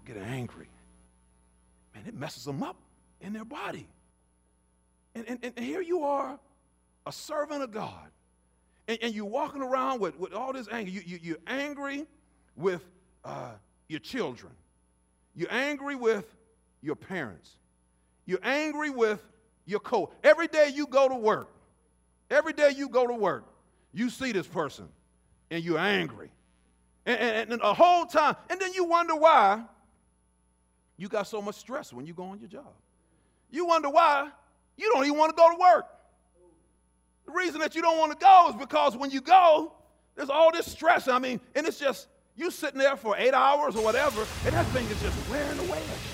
get angry, man, it messes them up in their body. And here you are, a servant of God, and you're walking around with all this anger. You're angry with your children. You're angry with your parents. You're angry with your every day you go to work. Every day you go to work, you see this person, and you're angry. And the whole time, and then you wonder why you got so much stress when you go on your job. You wonder why you don't even want to go to work. The reason that you don't want to go is because when you go, there's all this stress. I mean, and it's just, you sitting there for 8 hours or whatever, and that thing is just wearing away at you.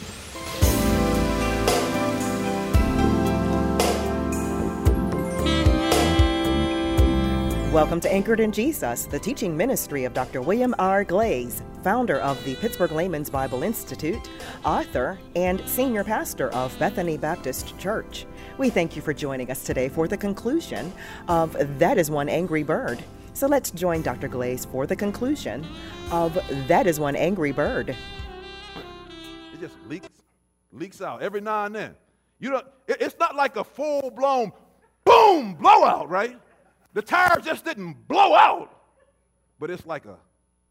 Welcome to Anchored in Jesus, the teaching ministry of Dr. William R. Glaze, founder of the Pittsburgh Layman's Bible Institute, author, and senior pastor of Bethany Baptist Church. We thank you for joining us today for the conclusion of That Is One Angry Bird. So let's join Dr. Glaze for the conclusion of That Is One Angry Bird. It just leaks out every now and then. It's not like a full-blown boom blowout, right? The tire just didn't blow out, but it's like a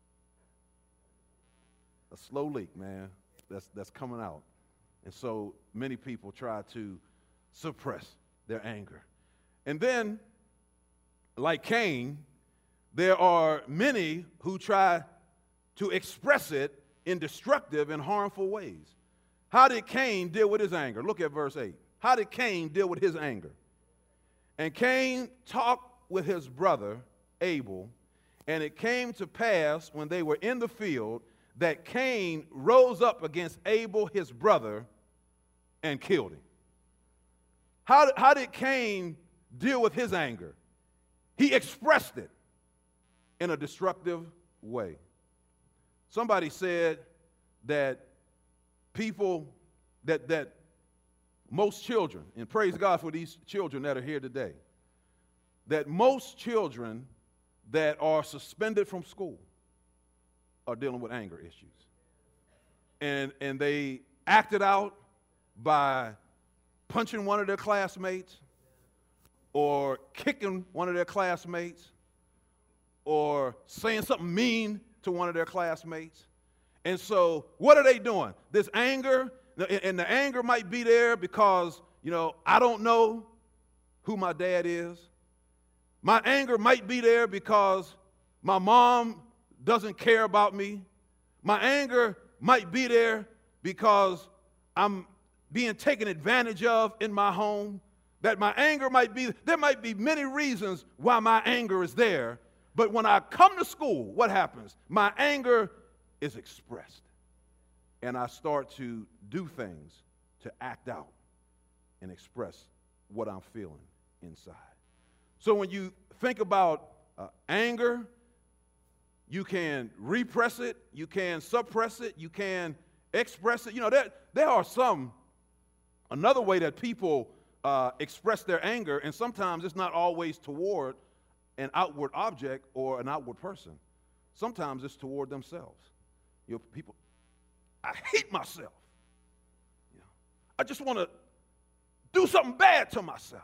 slow leak, man, that's coming out. And so many people try to suppress their anger. And then, like Cain, there are many who try to express it in destructive and harmful ways. How did Cain deal with his anger? Look at verse 8. How did Cain deal with his anger? And Cain talked with his brother Abel, and it came to pass when they were in the field that Cain rose up against Abel his brother and killed him. How did Cain deal with his anger? He expressed it in a destructive way. Somebody said that that most children, and praise God for these children that are here today, that most children that are suspended from school are dealing with anger issues. And they act it out by punching one of their classmates or kicking one of their classmates or saying something mean to one of their classmates. And so what are they doing? This anger, and the anger might be there because, I don't know who my dad is. My anger might be there because my mom doesn't care about me. My anger might be there because I'm being taken advantage of in my home. That my anger there might be many reasons why my anger is there. But when I come to school, what happens? My anger is expressed. And I start to do things to act out and express what I'm feeling inside. So when you think about anger, you can repress it, you can suppress it, you can express it. There are another way that people express their anger, and sometimes it's not always toward an outward object or an outward person. Sometimes it's toward themselves. People, I hate myself. I just want to do something bad to myself.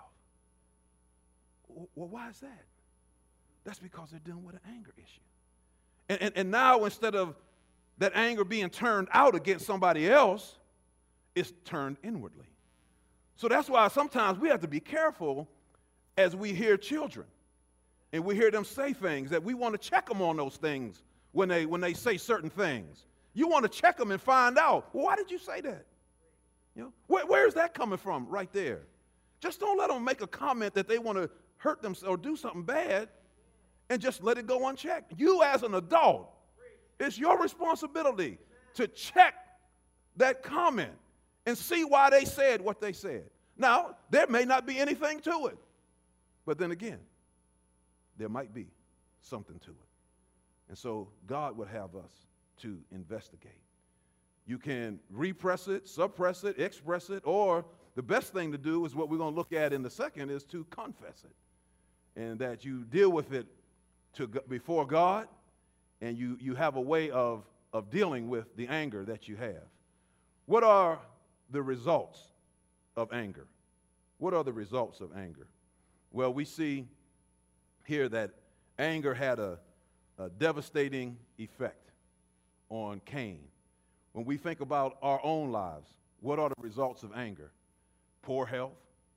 Well, why is that? That's because they're dealing with an anger issue. And now instead of that anger being turned out against somebody else, it's turned inwardly. So that's why sometimes we have to be careful as we hear children and we hear them say things that we want to check them on those things when they say certain things. You want to check them and find out, well, why did you say that? Where's that coming from right there? Just don't let them make a comment that they want to hurt themselves or do something bad and just let it go unchecked. You as an adult, it's your responsibility to check that comment and see why they said what they said. Now, there may not be anything to it, but then again, there might be something to it. And so God would have us to investigate. You can repress it, suppress it, express it, or the best thing to do is what we're going to look at in the second is to confess it. And that you deal with it before God, and you have a way of of dealing with the anger that you have. What are the results of anger? What are the results of anger? Well, we see here that anger had a devastating effect on Cain. When we think about our own lives, what are the results of anger? Poor health.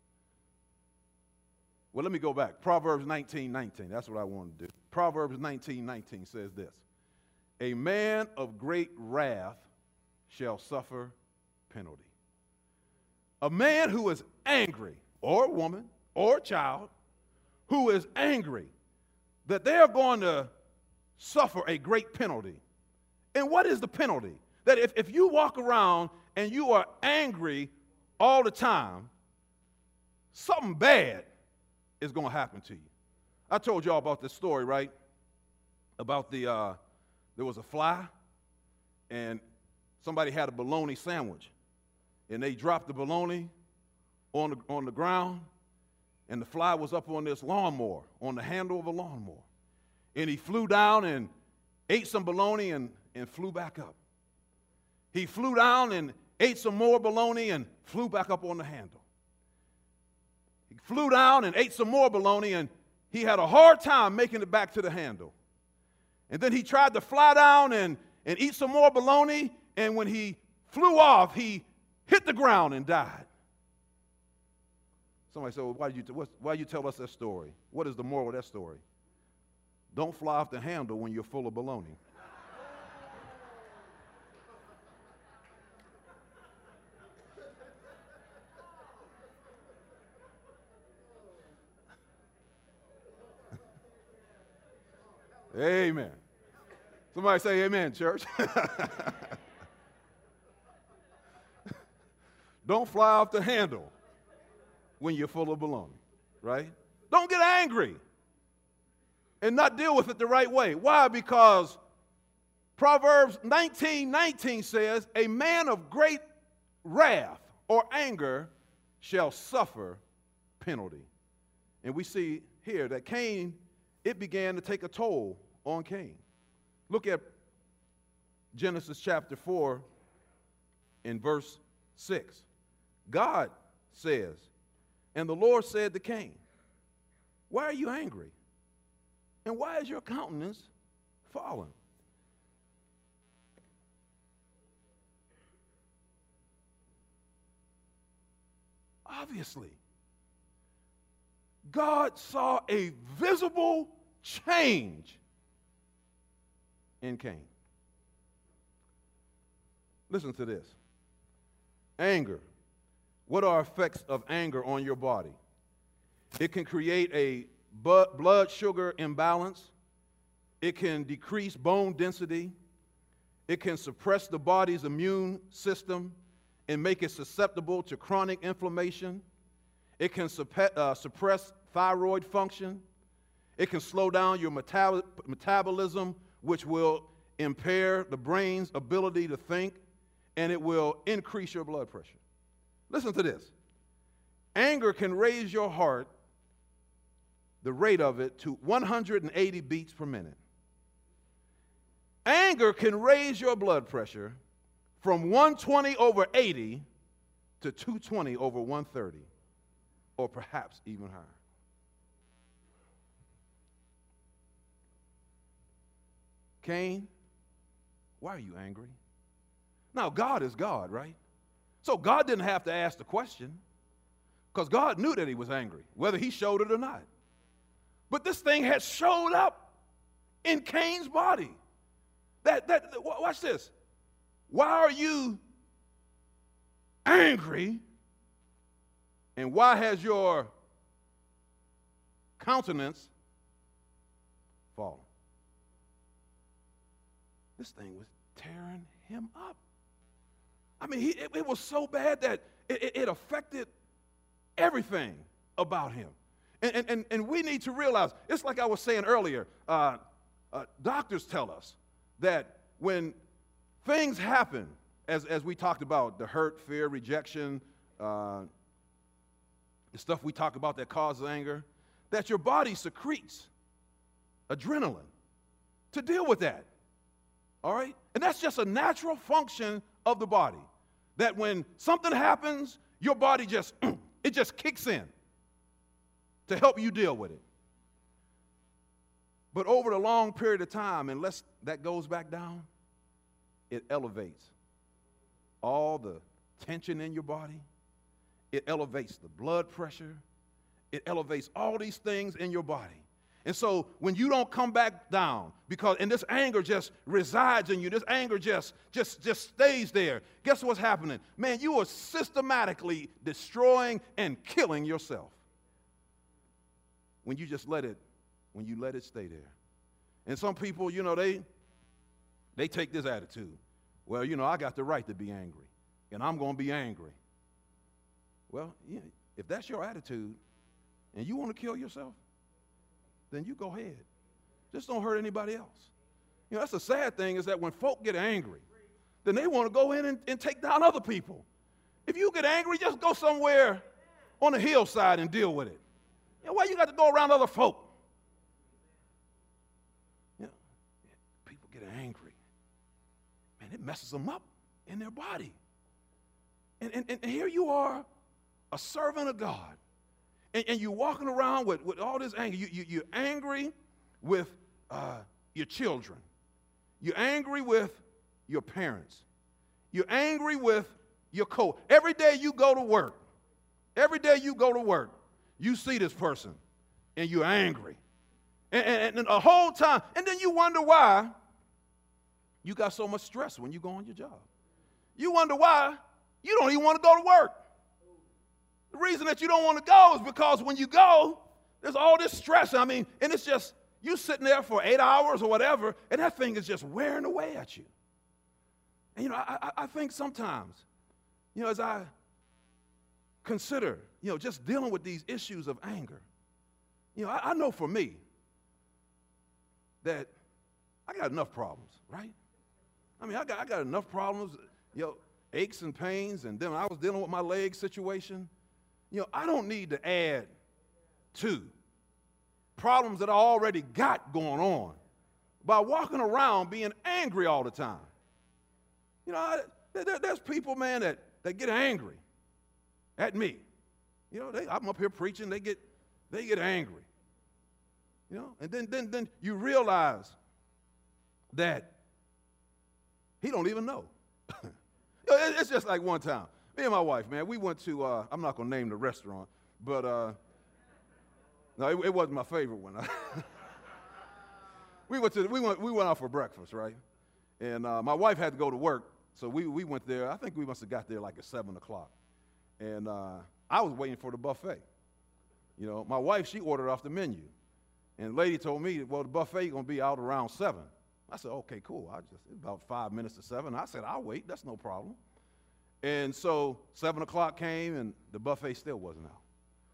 Well, let me go back. Proverbs 19:19. That's what I want to do. Proverbs 19:19 says this: a man of great wrath shall suffer penalty. A man who is angry, or a woman, or a child, who is angry, that they're going to suffer a great penalty. And what is the penalty? That if you walk around and you are angry all the time, something bad is going to happen to you. I told y'all about this story, right? About there was a fly, and somebody had a bologna sandwich, and they dropped the bologna on the ground, and the fly was up on this lawnmower, on the handle of a lawnmower. And he flew down and ate some bologna and flew back up. He flew down and ate some more bologna and flew back up on the handle. He flew down and ate some more bologna, and he had a hard time making it back to the handle. And then he tried to fly down and eat some more bologna, and when he flew off, he hit the ground and died. Somebody said, well, why you tell us that story? What is the moral of that story? Don't fly off the handle when you're full of bologna. Amen. Somebody say amen, church. Don't fly off the handle when you're full of baloney, right? Don't get angry and not deal with it the right way. Why? Because Proverbs 19:19 says, a man of great wrath or anger shall suffer penalty. And we see here that Cain, it began to take a toll on Cain. Look at Genesis chapter 4 in verse 6. God says, and the Lord said to Cain, why are you angry? And why is your countenance fallen? Obviously, God saw a visible change in Cain. Listen to this. Anger. What are effects of anger on your body? It can create a blood sugar imbalance. It can decrease bone density. It can suppress the body's immune system and make it susceptible to chronic inflammation. It can suppress thyroid function. It can slow down your metabolism, which will impair the brain's ability to think, and it will increase your blood pressure. Listen to this. Anger can raise your heart, the rate of it, to 180 beats per minute. Anger can raise your blood pressure from 120 over 80 to 220 over 130, or perhaps even higher. Cain, why are you angry? Now, God is God, right? So God didn't have to ask the question, because God knew that he was angry, whether he showed it or not. But this thing had showed up in Cain's body. Watch this. Why are you angry? And why has your countenance fallen? This thing was tearing him up. I mean, it was so bad that it affected everything about him. And we need to realize, it's like I was saying earlier, doctors tell us that when things happen, as we talked about, the hurt, fear, rejection, the stuff we talk about that causes anger, that your body secretes adrenaline to deal with that. All right? And that's just a natural function of the body. That when something happens, your body just, it just kicks in to help you deal with it. But over the long period of time, unless that goes back down, it elevates all the tension in your body. It elevates the blood pressure. It elevates all these things in your body. And so when you don't come back down, and this anger just resides in you, this anger just stays there, guess what's happening? Man, you are systematically destroying and killing yourself when you just let it stay there. And some people, they take this attitude. Well, I got the right to be angry, and I'm going to be angry. Well, if that's your attitude and you want to kill yourself, then you go ahead. Just don't hurt anybody else. That's the sad thing, is that when folk get angry, then they want to go in and take down other people. If you get angry, just go somewhere on the hillside and deal with it. Why you got to go around other folk? People get angry. Man, it messes them up in their body. And here you are, a servant of God. And you're walking around with all this anger. You're angry with your children. You're angry with your parents. You're angry with your Every day you go to work, you see this person, and you're angry. And the whole time, and then you wonder why you got so much stress when you go on your job. You wonder why you don't even want to go to work. The reason that you don't want to go is because when you go, there's all this stress. And it's just, you sitting there for 8 hours or whatever, and that thing is just wearing away at you. And, I think sometimes, as I consider, just dealing with these issues of anger, I know for me that I got enough problems, right? I got enough problems, aches and pains, and then I was dealing with my leg situation. I don't need to add to problems that I already got going on by walking around being angry all the time. There's people, man, that get angry at me. I'm up here preaching, they get angry. And then you realize that he don't even know. It's just like one time. Me and my wife, man, we went to, I'm not going to name the restaurant, but no, it wasn't my favorite one. we went out for breakfast, right? And my wife had to go to work, so we went there. I think we must have got there like at 7 o'clock. And I was waiting for the buffet. My wife, she ordered off the menu. And the lady told me, well, the buffet going to be out around 7. I said, okay, cool. It's about 5 minutes to 7. I said, I'll wait. That's no problem. And so 7 o'clock came, and the buffet still wasn't out.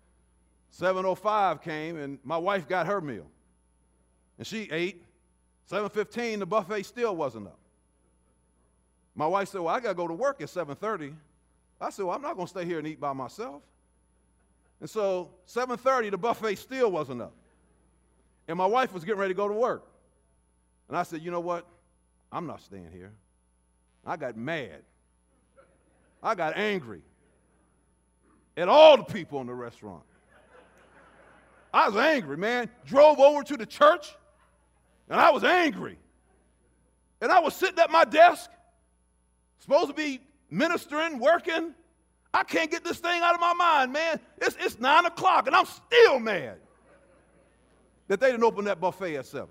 7:05 came, and my wife got her meal. And she ate. 7:15, the buffet still wasn't up. My wife said, well, I got to go to work at 7:30. I said, well, I'm not going to stay here and eat by myself. And so 7:30, the buffet still wasn't up. And my wife was getting ready to go to work. And I said, you know what? I'm not staying here. I got mad. I got angry at all the people in the restaurant. I was angry, man. Drove over to the church, and I was angry. And I was sitting at my desk, supposed to be ministering, working. I can't get this thing out of my mind, man. It's 9 o'clock, and I'm still mad that they didn't open that buffet at 7.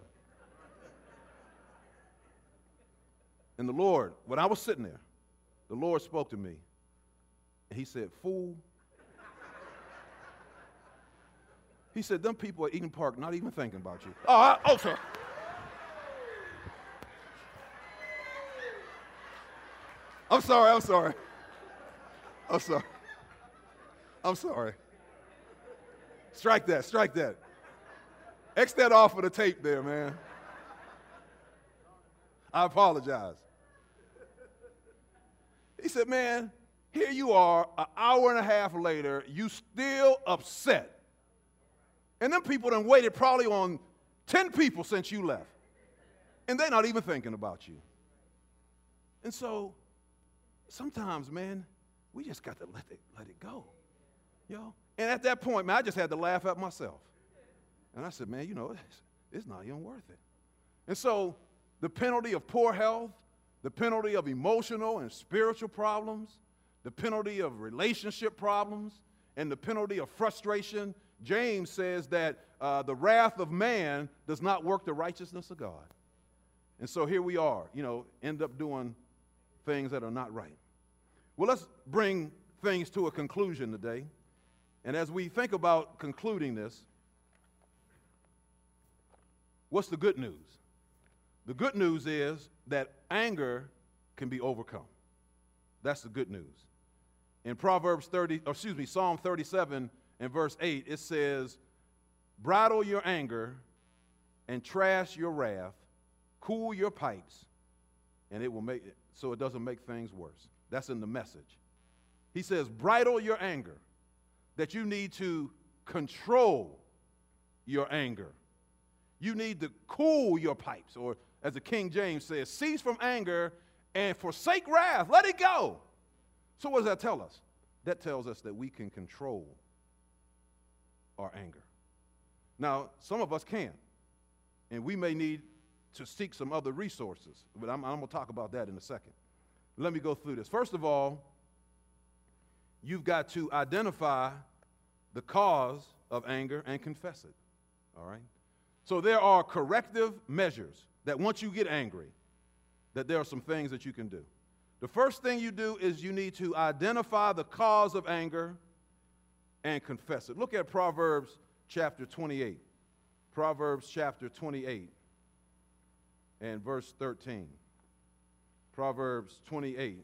And the Lord, when I was sitting there, the Lord spoke to me, and he said, fool. He said, them people at Eden Park not even thinking about you. Oh, sir. I'm sorry. Strike that. X that off of the tape there, man. I apologize. He said, man, here you are, an hour and a half later, you still upset. And them people done waited probably on 10 people since you left. And they're not even thinking about you. And so sometimes, man, we just got to let it go. And at that point, man, I just had to laugh at myself. And I said, man, it's not even worth it. And so the penalty of poor health, the penalty of emotional and spiritual problems, the penalty of relationship problems, and the penalty of frustration, James says that the wrath of man does not work the righteousness of God. And so here we are, end up doing things that are not right. Well, let's bring things to a conclusion today. And as we think about concluding this, what's the good news? The good news is that anger can be overcome. That's the good news. In Psalm 37 and verse 8, it says, bridle your anger and trash your wrath, cool your pipes, and it will make it so it doesn't make things worse. That's in the Message. He says, bridle your anger, that you need to control your anger. You need to cool your pipes, or as the King James says, cease from anger and forsake wrath. Let it go. So what does that tell us? That tells us that we can control our anger. Now, some of us can, and we may need to seek some other resources, but I'm going to talk about that in a second. Let me go through this. First of all, you've got to identify the cause of anger and confess it, all right? So there are corrective measures that once you get angry, that there are some things that you can do. The first thing you do is you need to identify the cause of anger and confess it. Look at Proverbs chapter 28. Proverbs chapter 28 and verse 13. Proverbs 28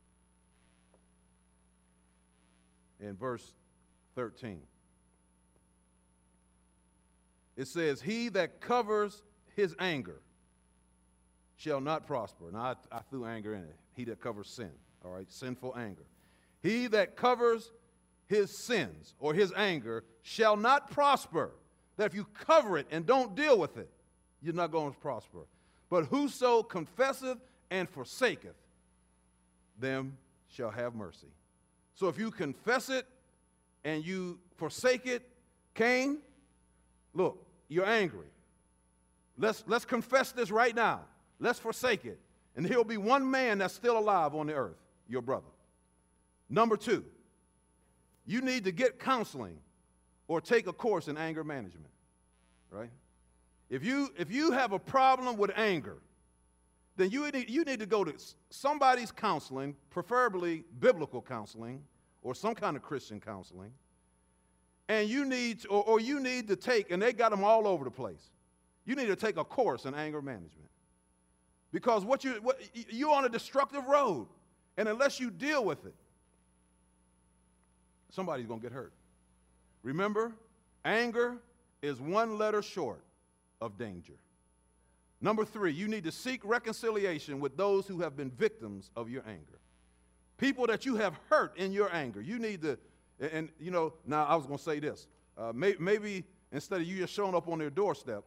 and verse 13. It says, he that covers his anger shall not prosper. Now, I threw anger in it. He that covers sin, all right, sinful anger. He that covers his sins or his anger shall not prosper. That if you cover it and don't deal with it, you're not going to prosper. But whoso confesseth and forsaketh, them shall have mercy. So if you confess it and you forsake it, Cain, look, you're angry. Let's confess this right now. Let's forsake it. And he'll be one man that's still alive on the earth, your brother. Number two, you need to get counseling or take a course in anger management, right? If you have a problem with anger, then you need to go to somebody's counseling, preferably biblical counseling or some kind of Christian counseling, and you need to take, and they got them all over the place, you need to take a course in anger management. Because you're on a destructive road, and unless you deal with it, somebody's going to get hurt. Remember, anger is one letter short of danger. Number three, you need to seek reconciliation with those who have been victims of your anger. People that you have hurt in your anger. You need to, and now I was going to say this. Maybe instead of you just showing up on their doorstep,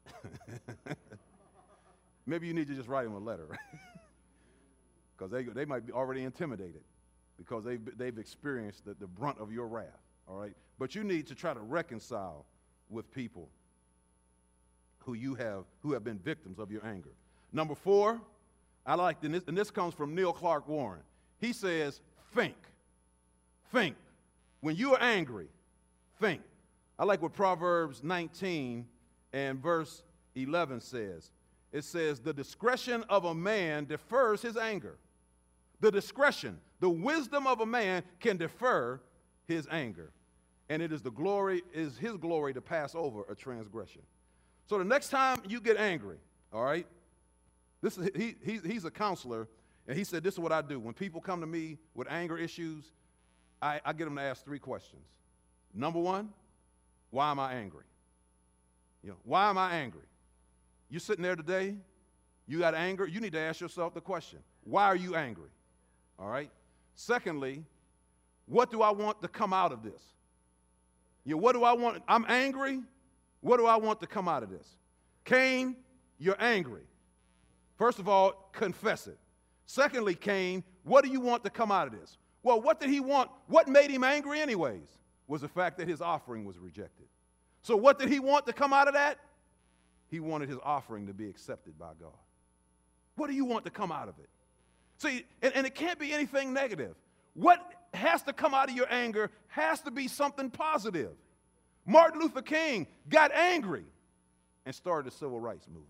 maybe you need to just write them a letter, right? Because they might be already intimidated because they've experienced the brunt of your wrath, all right? But you need to try to reconcile with people who have been victims of your anger. Number four, I like this, and this comes from Neil Clark Warren. He says, think. Think. When you are angry, think. I like what Proverbs 19 and verse 11 says. It says, the discretion of a man defers his anger. The discretion, the wisdom of a man can defer his anger. And it is his glory to pass over a transgression. So the next time you get angry, all right, he's a counselor, and he said, this is what I do. When people come to me with anger issues, I get them to ask three questions. Number one, why am I angry? Why am I angry? You're sitting there today, you got anger, you need to ask yourself the question, why are you angry? All right? Secondly, what do I want to come out of this? What do I want? I'm angry. What do I want to come out of this? Cain, you're angry. First of all, confess it. Secondly, Cain, what do you want to come out of this? Well, what did he want? What made him angry anyways was the fact that his offering was rejected. So what did he want to come out of that? He wanted his offering to be accepted by God. What do you want to come out of it? See, and it can't be anything negative. What has to come out of your anger has to be something positive. Martin Luther King got angry and started the civil rights movement.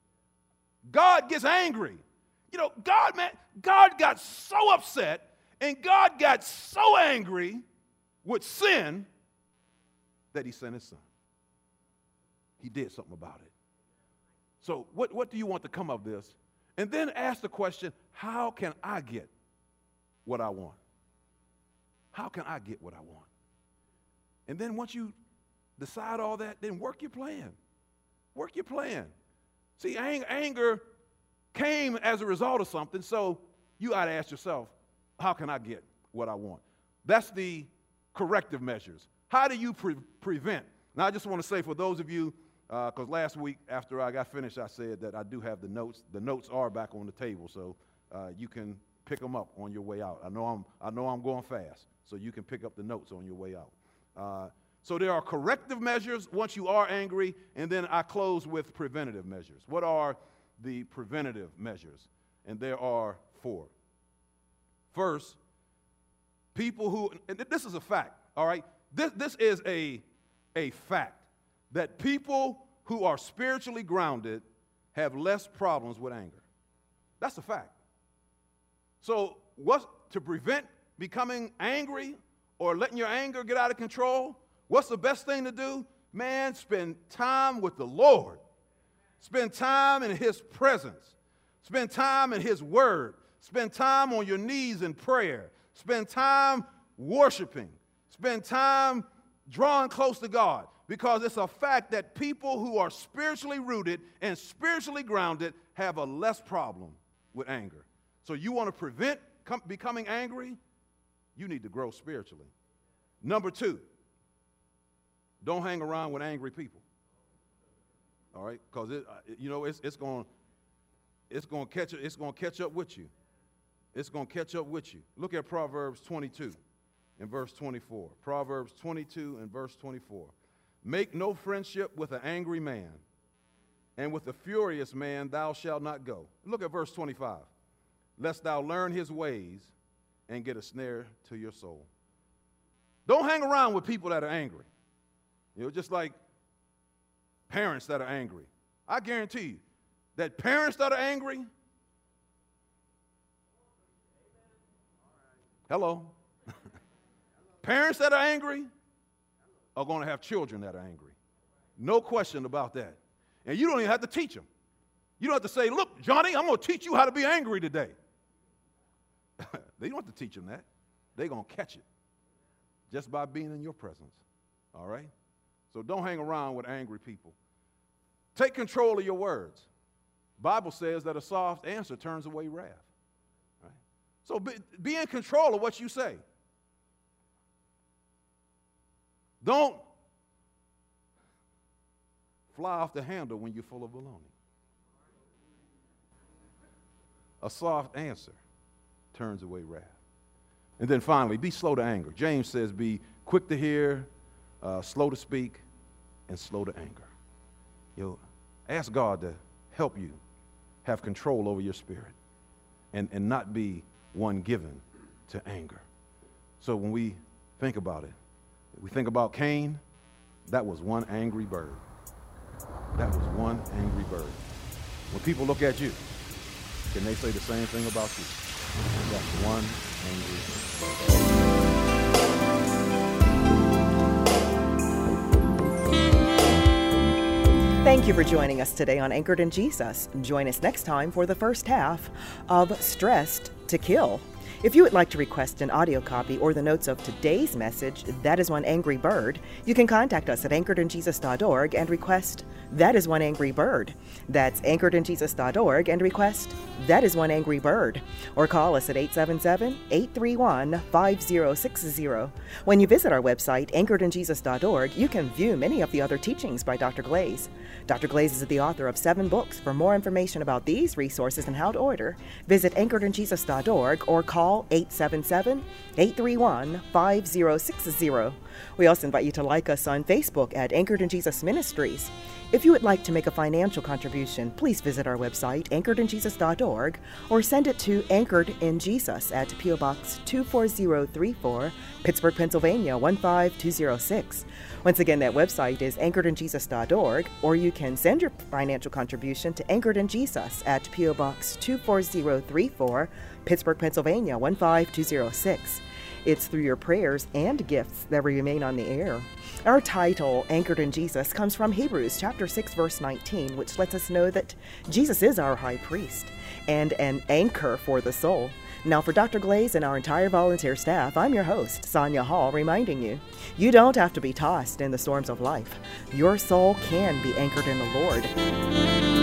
God gets angry. You know, God got so upset and God got so angry with sin that he sent his son. He did something about it. So what do you want to come of this? And then ask the question, how can I get what I want? How can I get what I want? And then once you decide all that, then work your plan. Work your plan. See, anger came as a result of something, so you ought to ask yourself, how can I get what I want? That's the corrective measures. How do you prevent? Now, I just want to say for those of you, because last week after I got finished, I said that I do have the notes. The notes are back on the table, so you can pick them up on your way out. I know I'm going fast, so you can pick up the notes on your way out. So there are corrective measures once you are angry, and then I close with preventative measures. What are the preventative measures? And there are 4. First, people who, and this is a fact, all right? This is a fact that people who are spiritually grounded have less problems with anger. That's a fact. So what's to prevent becoming angry or letting your anger get out of control? What's the best thing to do? Man, spend time with the Lord. Spend time in his presence. Spend time in his word. Spend time on your knees in prayer. Spend time worshiping. Spend time drawing close to God. Because it's a fact that people who are spiritually rooted and spiritually grounded have a less problem with anger. So you want to prevent becoming angry? You need to grow spiritually. Number 2, don't hang around with angry people. All right? Because it's going to catch up with you. It's going to catch up with you. Look at Proverbs 22 and verse 24. Proverbs 22 and verse 24. Make no friendship with an angry man, and with a furious man thou shalt not go. Look at verse 25. Lest thou learn his ways and get a snare to your soul. Don't hang around with people that are angry. Just like parents that are angry. I guarantee you that parents that are angry, hello, parents that are angry are going to have children that are angry. No question about that. And you don't even have to teach them. You don't have to say, look, Johnny, I'm going to teach you how to be angry today. They don't have to teach them that. They're going to catch it just by being in your presence. All right? So don't hang around with angry people. Take control of your words. Bible says that a soft answer turns away wrath. Right? So be in control of what you say. Don't fly off the handle when you're full of baloney. A soft answer turns away wrath. And then finally, be slow to anger. James says, be quick to hear, slow to speak, and slow to anger. Ask God to help you have control over your spirit and not be one given to anger. So when we think about it, we think about Cain, that was one angry bird. That was one angry bird. When people look at you, can they say the same thing about you? That's one angry bird. Thank you for joining us today on Anchored in Jesus. Join us next time for the first half of Stressed to Kill. If you would like to request an audio copy or the notes of today's message, That Is One Angry Bird, you can contact us at anchoredinjesus.org and request That Is One Angry Bird. That's anchoredinjesus.org and request That Is One Angry Bird. Or call us at 877-831-5060. When you visit our website, anchoredinjesus.org, you can view many of the other teachings by Dr. Glaze. Dr. Glaze is the author of 7 books. For more information about these resources and how to order, visit anchoredinjesus.org or call 877-831-5060. We also invite you to like us on Facebook at Anchored in Jesus Ministries. If you would like to make a financial contribution, please visit our website, anchoredinjesus.org, or send it to Anchored in Jesus at P.O. Box 24034, Pittsburgh, Pennsylvania 15206. Once again, that website is anchoredinjesus.org, or you can send your financial contribution to Anchored in Jesus at P.O. Box 24034, Pittsburgh, Pennsylvania 15206. It's through your prayers and gifts that we remain on the air. Our title, Anchored in Jesus, comes from Hebrews chapter 6, verse 19, which lets us know that Jesus is our high priest and an anchor for the soul. Now, for Dr. Glaze and our entire volunteer staff, I'm your host, Sonia Hall, reminding you, you don't have to be tossed in the storms of life. Your soul can be anchored in the Lord.